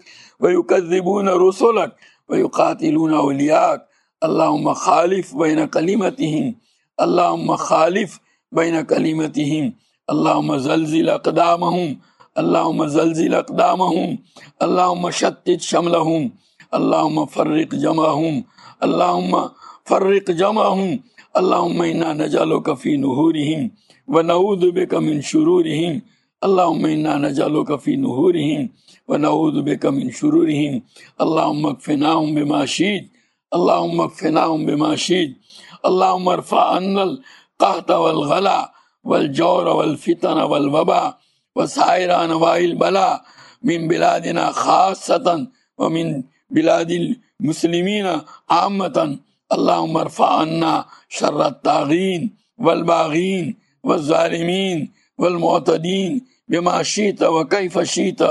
B: ويكذبون رسلك ويقاتلون أولياءك. اللهم خالف بين كلمتهم. اللهم خالف بين كلمتهم. اللهم زلزل أقدامهم. اللهم زلزل أقدامهم. اللهم شتت شملهم. اللهم فرق جمعهم. اللهم فرق جمعهم. اللهم إنا نجعلك في نهورهم ونعوذ بك من شرورهم. اللهم إنا نجعلك في نهورهم ونعوذ بك من شرورهم. اللهم اكفناهم بما شئت. اللهم اكفناهم بما شئت. اللهم ارفع عنا القحط والغلا والجور والفتن والوباء وسائر أنواع البلاء من بلادنا خاصة ومن بلاد المسلمين عامة. اللهم ارفع عنا شر الطاغين والباغين والظالمين والمعتدين بما شئت وكيف شئت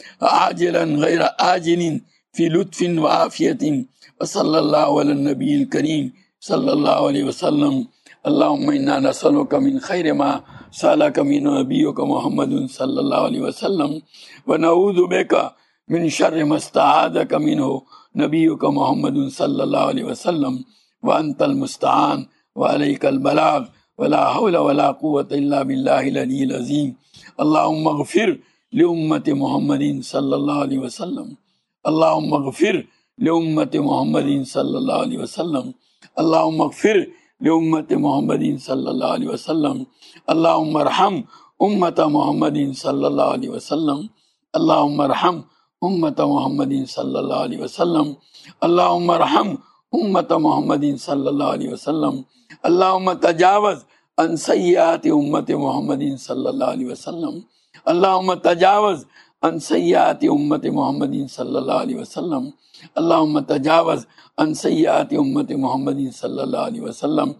B: عاجلا غير آجل في لطف وعافية. وصلى الله على النبي الكريم صلى الله عليه وسلم. اللهم إنا نسألك من خير ما سألك من نبيك محمد صلى الله عليه وسلم ونعوذ بك من شر ما استعاذك منه نبيك محمد صلى الله عليه وسلم وأنت المستعان وعليك البلاغ ولا حول ولا قوة إلا بالله العلي العظيم. اللهم اغفر لأمة محمد صلى الله عليه وسلم. اللهم اغفر لأمة محمد صلى الله عليه وسلم. اللهم اغفر لأمة محمد صلى الله عليه وسلم. اللهم ارحم أمة محمد صلى الله عليه وسلم. اللهم ارحم أمة محمد صلى الله عليه وسلم. اللهم ارحم أمة محمد صلى الله عليه وسلم. اللهم تجاوز عن سيئات أمة محمد صلى الله عليه وسلم. اللهم تجاوز عن سيئات أمة محمد صلى الله عليه وسلم. اللهم تجاوز عن سيئات أمة محمد صلى الله عليه وسلم.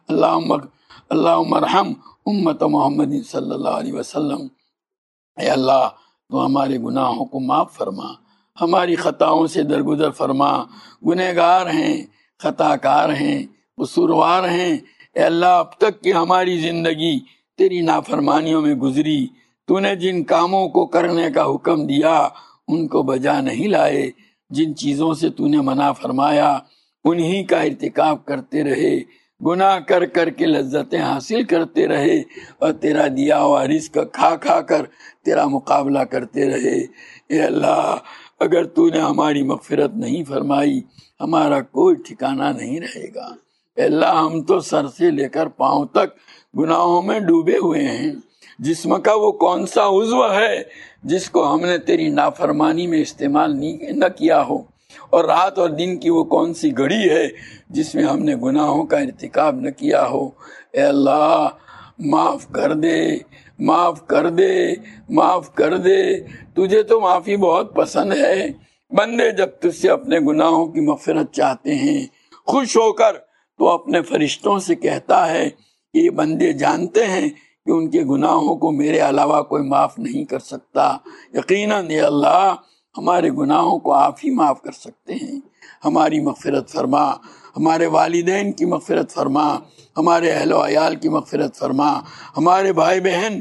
B: اللهم ارحم أمة محمد صلى اللہ علیہ وسلم. اے اللہ تو ہمارے گناہوں کو معاف فرما، ہماری خطاؤں سے درگزر فرما. گنہگار ہیں، خطا کار ہیں، قصوروار ہیں. اے اللہ اب تک کی ہماری زندگی تیری نافرمانیوں میں گزری. تو نے جن کاموں کو کرنے کا حکم دیا ان کو بجا نہیں لائے، جن چیزوں سے تو نے منع فرمایا انہی کا ارتکاب کرتے رہے، گناہ کر کر کے لذتیں حاصل کرتے رہے اور تیرا دیا ہوا رزق کھا کھا کر تیرا مقابلہ کرتے رہے. اے اللہ اگر تو نے ہماری مغفرت نہیں فرمائی ہمارا کوئی ٹھکانہ نہیں رہے گا۔ اے اللہ ہم تو سر سے لے کر پاؤں تک گناہوں میں ڈوبے ہوئے ہیں۔ جسم کا وہ کون سا عضو ہے جس کو ہم نے تیری نافرمانی میں استعمال نہ کیا ہو، اور رات اور دن کی وہ کون سی گھڑی ہے جس میں ہم نے گناہوں کا ارتکاب نہ کیا ہو۔ اے اللہ معاف کر دے، معاف کر دے، معاف کر دے۔ تجھے تو معافی بہت پسند ہے۔ بندے جب تجھ سے اپنے گناہوں کی مغفرت چاہتے ہیں، خوش ہو کر تو اپنے فرشتوں سے کہتا ہے کہ یہ بندے جانتے ہیں کہ ان کے گناہوں کو میرے علاوہ کوئی معاف نہیں کر سکتا۔ یقیناً اے اللہ ہمارے گناہوں کو آپ ہی معاف کر سکتے ہیں۔ ہماری مغفرت فرما، ہمارے والدین کی مغفرت فرما، ہمارے اہل و عیال کی مغفرت فرما، ہمارے بھائی بہن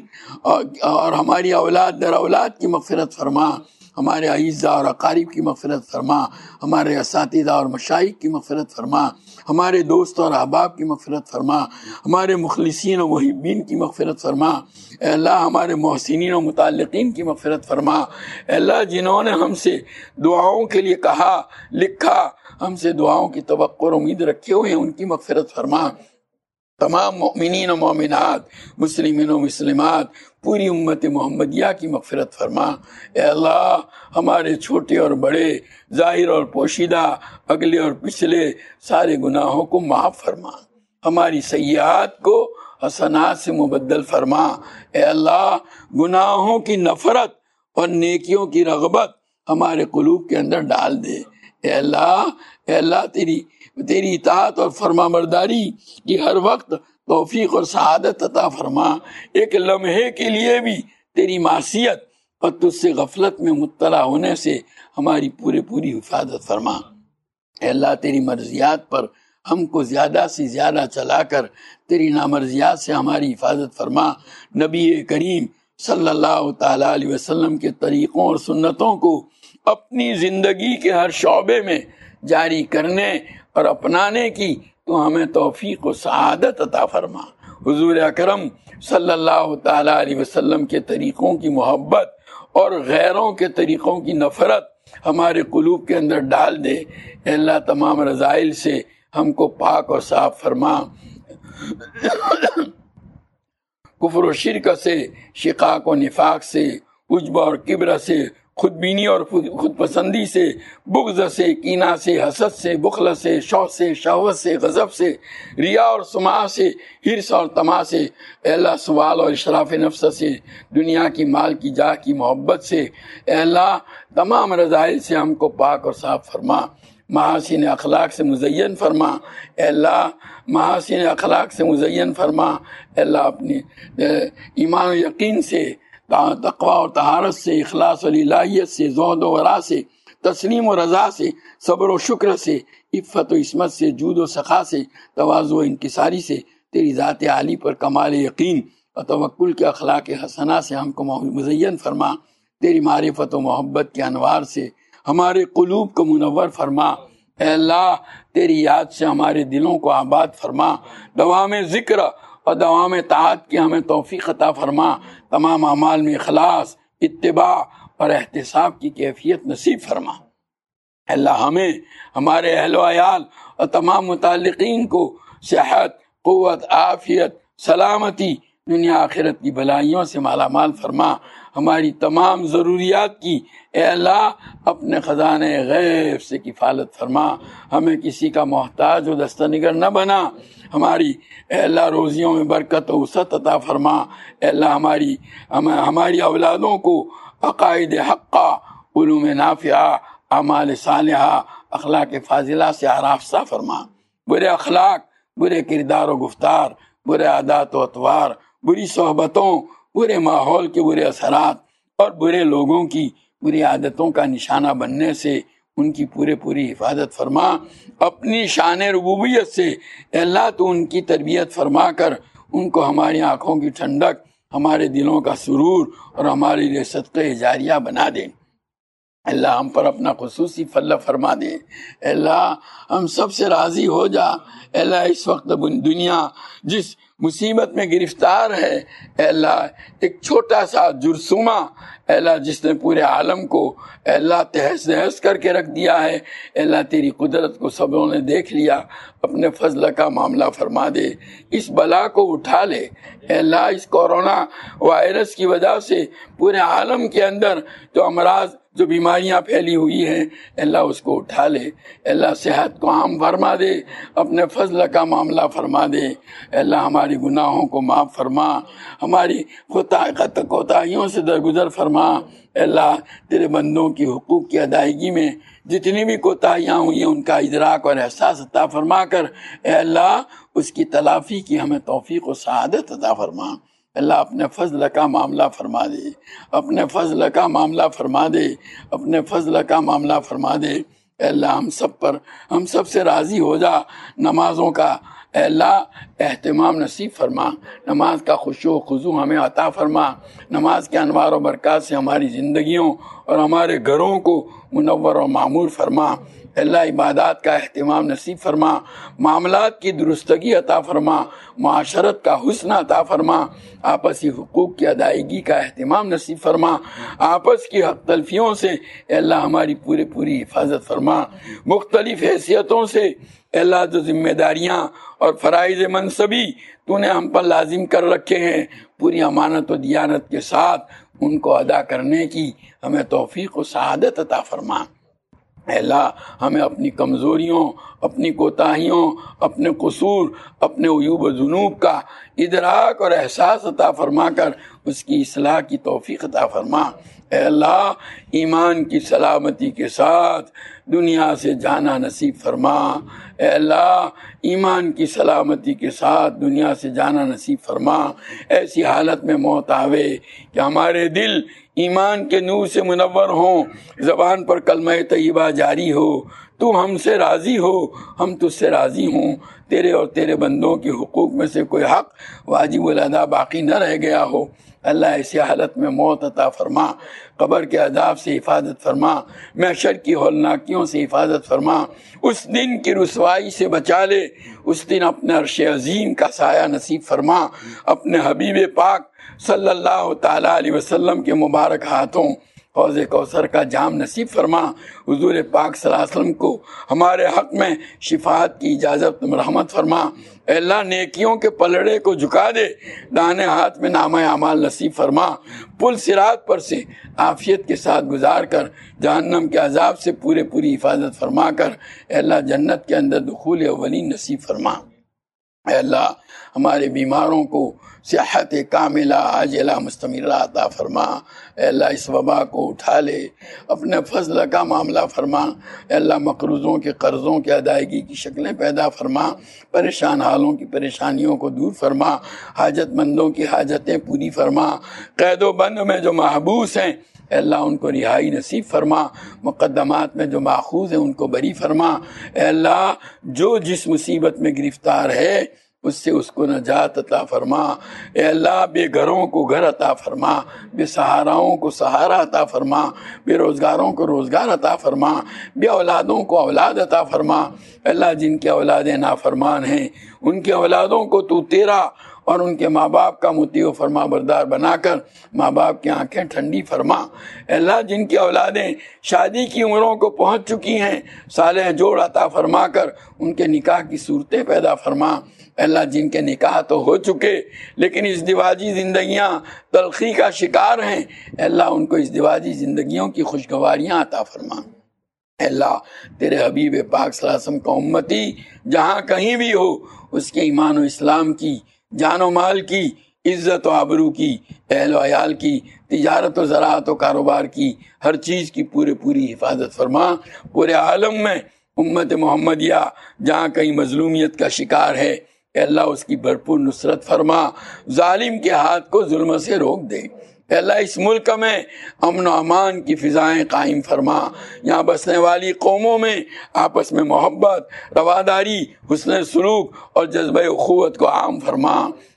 B: اور ہماری اولاد در اولاد کی مغفرت فرما، ہمارے اعزاء اور اقارب کی مغفرت فرما، ہمارے اساتذہ اور مشائخ کی مغفرت فرما، ہمارے دوست اور احباب کی مغفرت فرما، ہمارے مخلصین و محبین کی مغفرت فرما۔ اے اللہ ہمارے محسنین و متعلقین کی مغفرت فرما۔ اے اللہ جنہوں نے ہم سے دعاؤں کے لیے کہا، لکھا، ہم سے دعاؤں کی توقع اور امید رکھے ہوئے ہیں، ان کی مغفرت فرما۔ تمام مؤمنین و مومنات، مسلمین و مسلمات، پوری امت محمدیہ کی مغفرت فرما۔ اے اللہ ہمارے چھوٹے اور بڑے، ظاہر اور پوشیدہ، اگلے اور پچھلے سارے گناہوں کو معاف فرما، ہماری سیئات کو حسنات سے مبدل فرما۔ اے اللہ گناہوں کی نفرت اور نیکیوں کی رغبت ہمارے قلوب کے اندر ڈال دے۔ اے اللہ تیری اطاعت اور فرما برداری کی ہر وقت توفیق اور سعادت عطا فرما۔ ایک لمحے کے لیے بھی تیری معصیت اور تجھ سے غفلت میں مطلع ہونے سے ہماری پوری حفاظت فرما۔ اے اللہ تیری مرضیات پر ہم کو زیادہ سے زیادہ چلا کر تیری نامرضیات سے ہماری حفاظت فرما۔ نبی کریم صلی اللہ تعالی علیہ وسلم کے طریقوں اور سنتوں کو اپنی زندگی کے ہر شعبے میں جاری کرنے اور اپنانے کی تو ہمیں توفیق و سعادت عطا فرما۔ حضور اکرم صلی اللہ تعالی علیہ وسلم کے طریقوں کی محبت اور غیروں کے طریقوں کی نفرت ہمارے قلوب کے اندر ڈال دے۔ اے اللہ تمام رذائل سے ہم کو پاک اور صاف فرما، کفر و شرک سے، شقاق و نفاق سے، عجب اور کبر سے، خود بینی اور خود پسندی سے، بغض سے، کینہ سے، حسد سے، بخل سے، شوق سے، شہوت سے، غضب سے، ریا اور سماع سے، حرص اور طمع سے، اے اللہ سوال اور اشراف نفس سے، دنیا کی مال کی جاہ کی محبت سے، اے اللہ تمام رذائل سے ہم کو پاک اور صاف فرما، محاسن اخلاق سے مزین فرما۔ اے اللہ محاسن اخلاق سے مزین فرما۔ اے اللہ اپنے ایمان و یقین سے، تقوی اور طہارت سے، اخلاص اور الہیت سے، زہد و ورع سے، تسلیم و رضا سے، صبر و شکر سے، عفت و عصمت سے، جود و سخا سے، تواضع و انکساری سے، تیری ذات عالی پر کمال یقین اور توکل کے اخلاق حسنہ سے ہم کو مزین فرما۔ تیری معرفت و محبت کے انوار سے ہمارے قلوب کو منور فرما۔ اے اللہ تیری یاد سے ہمارے دلوں کو آباد فرما، دوام ذکر اور دوام طاعت کی ہمیں توفیق عطا فرما، تمام اعمال میں اخلاص، اتباع اور احتساب کی کیفیت نصیب فرما۔ اے اللہ ہمیں، ہمارے اہل و عیال اور تمام متعلقین کو صحت، قوت، عافیت، سلامتی، دنیا آخرت کی بھلائیوں سے مالا مال فرما، ہماری تمام ضروریات کی اے اللہ اپنے خزانے غیب سے کفالت فرما، ہمیں کسی کا محتاج و دستنگر نہ بنا، ہماری اے اللہ روزیوں میں برکت و وسعت عطا فرما۔ اے اللہ ہماری اولادوں کو عقائد حقہ، علوم نافعہ، اعمال صالحہ، اخلاق فاضلہ سے آراستہ فرما۔ برے اخلاق، برے کردار و گفتار، برے عادات و اطوار، بری صحبتوں، برے ماحول کے برے اثرات اور برے لوگوں کی بری عادتوں کا نشانہ بننے سے ان کی پوری حفاظت فرما۔ اپنی شان ربوبیت سے اے اللہ تو ان کی تربیت فرما کر ان کو ہماری آنکھوں کی ٹھنڈک، ہمارے دلوں کا سرور اور ہمارے لیے صدقہ جاریہ بنا دے۔ اللہ ہم پر اپنا خصوصی فضل فرما دے، اللہ ہم سب سے راضی ہو جا۔ اللہ اس وقت دنیا جس مصیبت میں گرفتار ہے، اللہ ایک چھوٹا سا جرثومہ اللہ جس نے پورے عالم کو اللہ تہس نہس کر کے رکھ دیا ہے، اللہ تیری قدرت کو سبوں نے دیکھ لیا، اپنے فضل کا معاملہ فرما دے، اس بلا کو اٹھا لے۔ اللہ اس کورونا وائرس کی وجہ سے پورے عالم کے اندر جو امراض جو بیماریاں پھیلی ہوئی ہیں، اللہ اس کو اٹھا لے، اللہ صحت کو عام فرما دے، اپنے فضل کا معاملہ فرما دے۔ اللہ ہماری گناہوں کو معاف فرما، ہماری کوتاہیوں سے درگزر فرما۔ اللہ تیرے بندوں کی حقوق کی ادائیگی میں جتنی بھی کوتاہیاں ہوئی ہیں ان کا ادراک اور احساس عطا فرما کر اے اللہ اس کی تلافی کی ہمیں توفیق و سعادت عطا فرما۔ اللہ اپنے فضل کا معاملہ فرما دے، اپنے فضل کا معاملہ فرما دے، اپنے فضل کا معاملہ فرما دے۔ اے اللہ ہم سب سے راضی ہو جا۔ نمازوں کا اے اللہ اہتمام نصیب فرما، نماز کا خشوع و خضوع ہمیں عطا فرما، نماز کے انوار و برکات سے ہماری زندگیوں اور ہمارے گھروں کو منور و معمور فرما۔ اللہ عبادات کا اہتمام نصیب فرما، معاملات کی درستگی عطا فرما، معاشرت کا حسن عطا فرما، آپسی حقوق کی ادائیگی کا اہتمام نصیب فرما، آپس کی حق تلفیوں سے اے اللہ ہماری پوری حفاظت فرما، مختلف حیثیتوں سے اے اللہ جو ذمہ داریاں اور فرائض منصبی تو نے ہم پر لازم کر رکھے ہیں، پوری امانت و دیانت کے ساتھ ان کو ادا کرنے کی ہمیں توفیق و سعادت عطا فرما۔ اے اللہ ہمیں اپنی کمزوریوں، اپنی کوتاہیوں، اپنے قصور، اپنے عیوب و ذنوب کا ادراک اور احساس عطا فرما کر اس کی اصلاح کی توفیق عطا فرما۔ اے اللہ ایمان کی سلامتی کے ساتھ دنیا سے جانا نصیب فرما۔ اے اللہ ایمان کی سلامتی کے ساتھ دنیا سے جانا نصیب فرما۔ ایسی حالت میں موت آوے کہ ہمارے دل ایمان کے نور سے منور ہوں، زبان پر کلمہ طیبہ جاری ہو، تو ہم سے راضی ہو، ہم تجھ سے راضی ہوں، تیرے اور تیرے بندوں کے حقوق میں سے کوئی حق واجب الادا باقی نہ رہ گیا ہو۔ اللہ ایسی حالت میں موت عطا فرما، قبر کے عذاب سے حفاظت فرما، محشر کی ہولناکیوں سے حفاظت فرما، اس دن کی رسوائی سے بچا لے، اس دن اپنے عرش عظیم کا سایہ نصیب فرما، اپنے حبیب پاک صلی اللہ تعالیٰ علیہ وسلم کے مبارک ہاتھوں حوض کوثر کا جام نصیب فرما، حضور پاک صلی اللہ علیہ وسلم کو ہمارے حق میں شفاعت کی اجازت رحمت فرما۔ اے اللہ نیکیوں کے پلڑے کو جھکا دے، دانے ہاتھ میں نامہ اعمال نصیب فرما، پل صراط پر سے عافیت کے ساتھ گزار کر جہنم کے عذاب سے پوری حفاظت فرما کر اے اللہ جنت کے اندر دخول اولین نصیب فرما۔ اے اللہ ہمارے بیماروں کو صحت کاملہ عاجلہ مستمرہ عطا فرما۔ اے اللہ اس وبا کو اٹھا لے، اپنے فضل کا معاملہ فرما۔ اے اللہ مقروضوں کے قرضوں کی ادائیگی کی شکلیں پیدا فرما، پریشان حالوں کی پریشانیوں کو دور فرما، حاجت مندوں کی حاجتیں پوری فرما، قید و بند میں جو محبوس ہیں اے اللہ ان کو رہائی نصیب فرما، مقدمات میں جو ماخوذ ہیں ان کو بری فرما۔ اے اللہ جو جس مصیبت میں گرفتار ہے اس سے اس کو نجات عطا فرما۔ اے اللہ بے گھروں کو گھر عطا فرما، بے سہاراؤں کو سہارا عطا فرما، بے روزگاروں کو روزگار عطا فرما، بے اولادوں کو اولاد عطا فرما۔ اے اللہ جن کے اولادیں نافرمان ہیں ان کے اولادوں کو تو تیرا اور ان کے ماں باپ کا مطیع و فرما بردار بنا کر ماں باپ کی آنکھیں ٹھنڈی فرما۔ اے اللہ جن کی اولادیں شادی کی عمروں کو پہنچ چکی ہیں صالح جوڑ عطا فرما کر ان کے نکاح کی صورتیں پیدا فرما۔ اے اللہ جن کے نکاح تو ہو چکے لیکن ازدواجی زندگیاں تلخی کا شکار ہیں اے اللہ ان کو ازدواجی زندگیوں کی خوشگواریاں عطا فرما۔ اے اللہ تیرے حبیب پاک صلی اللہ علیہ وسلم کا امتی جہاں کہیں بھی ہو اس کے ایمان و اسلام کی، جان و مال کی، عزت و آبرو کی، اہل و عیال کی، تجارت و زراعت و کاروبار کی، ہر چیز کی پوری حفاظت فرما۔ پورے عالم میں امت محمدیہ جہاں کہیں مظلومیت کا شکار ہے اے اللہ اس کی بھرپور نصرت فرما، ظالم کے ہاتھ کو ظلم سے روک دے۔ اے اللہ اس ملک میں امن و امان کی فضائیں قائم فرما، یہاں بسنے والی قوموں میں آپس میں محبت، رواداری، حسن سلوک اور جذبہ اخوت کو عام فرما۔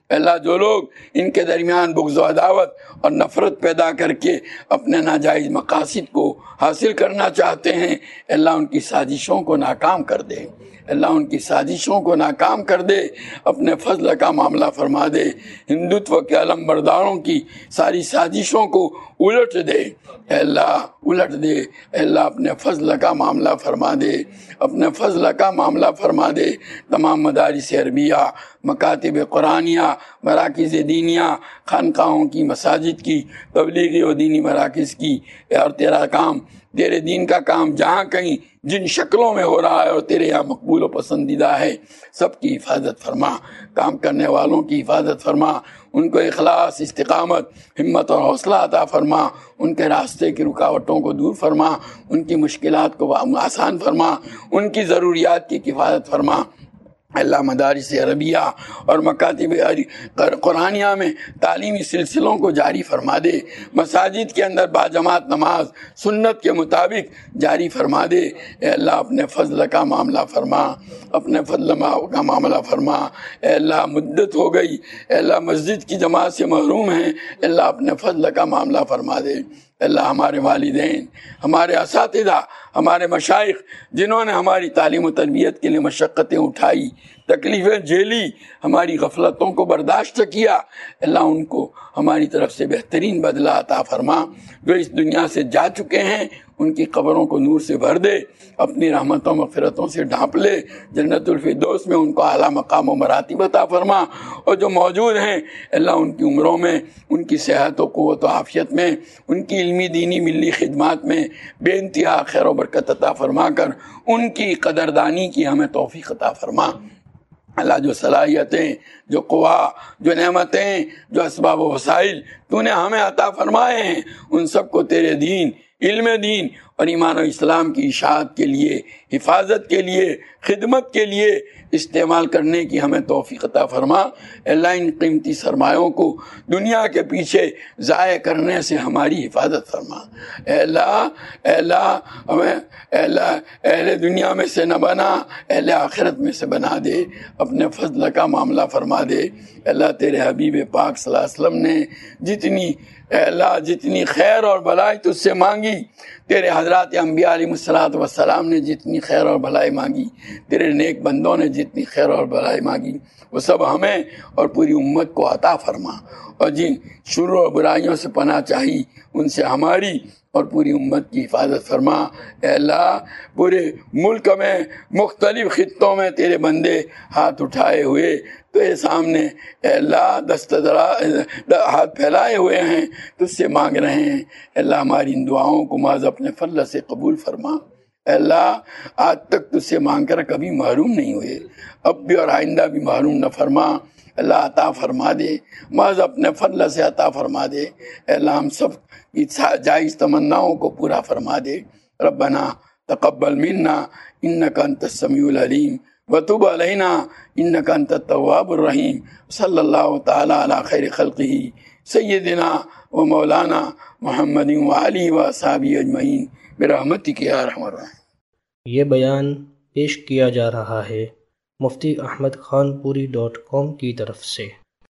B: اللہ جو لوگ ان کے درمیان بغض و عداوت اور نفرت پیدا کر کے اپنے ناجائز مقاصد کو حاصل کرنا چاہتے ہیں، اللہ ان کی سازشوں کو ناکام کر دے، اللہ ان کی سازشوں کو ناکام کر دے، اپنے فضل کا معاملہ فرما دے، ہندوتو کے علم برداروں کی ساری سازشوں کو الٹ دے، اے اللہ الٹ دے، اے اللہ اپنے فضل کا معاملہ فرما دے، اپنے فضل کا معاملہ فرما دے۔ تمام مدارس عربیہ، مکاتب قرآنیہ، مراکز دینیہ، خانقاہوں کی، مساجد کی، تبلیغی و دینی مراکز کی، اور تیرا کام، تیرے دین کا کام جہاں کہیں جن شکلوں میں ہو رہا ہے اور تیرے یہاں مقبول و پسندیدہ ہے، سب کی حفاظت فرما، کام کرنے والوں کی حفاظت فرما، ان کو اخلاص، استقامت، ہمت اور حوصلہ عطا فرما، ان کے راستے کی رکاوٹوں کو دور فرما، ان کی مشکلات کو آسان فرما، ان کی ضروریات کی کفایت فرما۔ اللہ مدارس عربیہ اور مکاتب قرآنیہ میں تعلیمی سلسلوں کو جاری فرما دے، مساجد کے اندر باجماعت نماز سنت کے مطابق جاری فرما دے۔ اے اللہ اپنے فضل کا معاملہ فرما، اپنے فضل کا معاملہ فرما۔ اے اللہ مدت ہو گئی، اے اللہ مسجد کی جماعت سے محروم ہیں، اے اللہ اپنے فضل کا معاملہ فرما دے۔ اللہ ہمارے والدین، ہمارے اساتذہ، ہمارے مشائخ جنہوں نے ہماری تعلیم و تربیت کے لیے مشقتیں اٹھائی، تکلیفیں جھیلی، ہماری غفلتوں کو برداشت کیا، اللہ ان کو ہماری طرف سے بہترین بدلہ عطا فرما۔ جو اس دنیا سے جا چکے ہیں ان کی قبروں کو نور سے بھر دے، اپنی رحمتوں مغفرتوں سے ڈھانپ لے، جنت الفردوس میں ان کو اعلیٰ مقام و مراتب عطا فرما، اور جو موجود ہیں اللہ ان کی عمروں میں، ان کی صحت و قوت و عافیت میں، ان کی علمی دینی ملی خدمات میں بے انتہا خیر و برکت عطا فرما کر ان کی قدردانی کی ہمیں توفیق عطا فرما۔ اللہ جو صلاحیتیں، جو قوا، جو نعمتیں، جو اسباب و وسائل تو نے ہمیں عطا فرمائے ہیں، ان سب کو تیرے دین، علم دین اور ایمان و اسلام کی اشاعت کے لیے، حفاظت کے لیے، خدمت کے لیے استعمال کرنے کی ہمیں توفیق عطا فرما۔ اللہ ان قیمتی سرمایوں کو دنیا کے پیچھے ضائع کرنے سے ہماری حفاظت فرما۔ اے اللہ ہمیں، اے اللہ اہل دنیا میں سے نہ بنا، اہل آخرت میں سے بنا دے، اپنے فضل کا معاملہ فرما دے۔ اللہ تیرے حبیب پاک صلی اللہ علیہ وسلم نے جتنی خیر اور بھلائی تجھ سے مانگی، تیرے حضرات انبیاء علیہ السلام نے جتنی خیر اور بھلائی مانگی، تیرے نیک بندوں نے جتنی خیر اور بھلائی مانگی، وہ سب ہمیں اور پوری امت کو عطا فرما، اور جن شرور و برائیوں سے پناہ چاہی ان سے ہماری اور پوری امت کی حفاظت فرما۔ اے اللہ پورے ملک میں مختلف خطوں میں تیرے بندے ہاتھ اٹھائے ہوئے تیرے سامنے، اے اللہ ہاتھ پھیلائے ہوئے ہیں، تجھ سے مانگ رہے ہیں۔ اے اللہ ہماری ان دعاؤں کو محض اپنے فضل سے قبول فرما۔ اے اللہ آج تک تجھ سے مانگ کر کبھی محروم نہیں ہوئے، اب بھی اور آئندہ بھی محروم نہ فرما۔ اللہ عطا فرما دے، محض اپنے فضل سے عطا فرما دے۔ اے اللہ ہم سب کی جائز تمناؤں کو پورا فرما دے۔ ربنا تقبل منا انک انت السمیع العلیم وتب علینا انک انت التواب الرحیم۔ صلی اللہ تعالی علی خیر خلقہ سیدنا و مولانا محمد وآلہ وصحبہ اجمعین برحمتک یا ارحم الراحمین۔
A: یہ بیان پیش کیا جا رہا ہے مفتی احمد خان پوری .com کی طرف سے۔